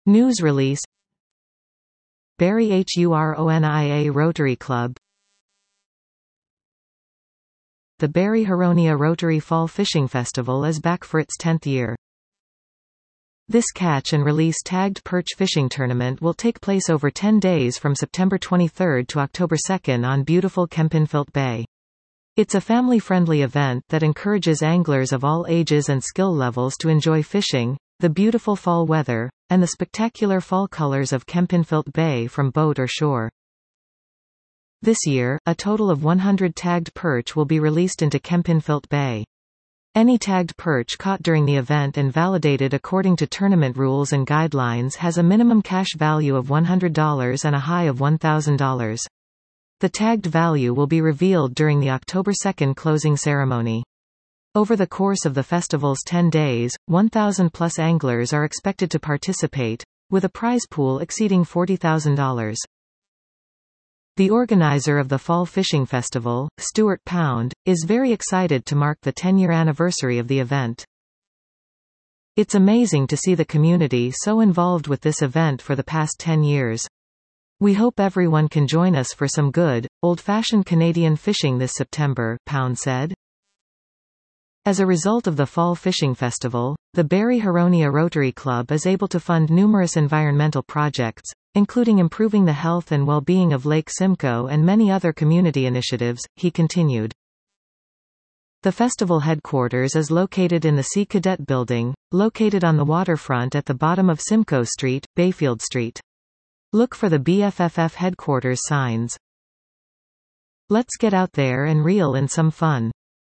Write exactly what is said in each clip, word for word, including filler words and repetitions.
News release. Barry Huronia Rotary Club. The Barry Huronia Rotary Fall Fishing Festival is back for its tenth year. This catch and release tagged perch fishing tournament will take place over ten days from September twenty-third to October second on beautiful Kempenfelt Bay. It's a family-friendly event that encourages anglers of all ages and skill levels to enjoy fishing, the beautiful fall weather, and the spectacular fall colors of Kempenfelt Bay from boat or shore. This year, a total of one hundred tagged perch will be released into Kempenfelt Bay. Any tagged perch caught during the event and validated according to tournament rules and guidelines has a minimum cash value of one hundred dollars and a high of one thousand dollars. The tagged value will be revealed during the October second closing ceremony. Over the course of the festival's ten days, one thousand plus anglers are expected to participate, with a prize pool exceeding forty thousand dollars. The organizer of the Fall Fishing Festival, Stuart Pound, is very excited to mark the ten-year anniversary of the event. It's amazing to see the community so involved with this event for the past ten years. We hope everyone can join us for some good, old-fashioned Canadian fishing this September, Pound said. As a result of the Fall Fishing Festival, the Barry Huronia Rotary Club is able to fund numerous environmental projects, including improving the health and well-being of Lake Simcoe and many other community initiatives, he continued. The festival headquarters is located in the Sea Cadet Building, located on the waterfront at the bottom of Simcoe Street, Bayfield Street. Look for the B F F F headquarters signs. Let's get out there and reel in some fun.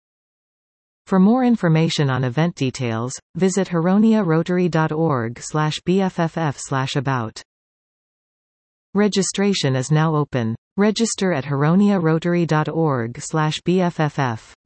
For more information on event details, visit huroniarotary dot org slash B F F F slash about. Registration is now open. Register at huroniarotary dot org slash B F F F.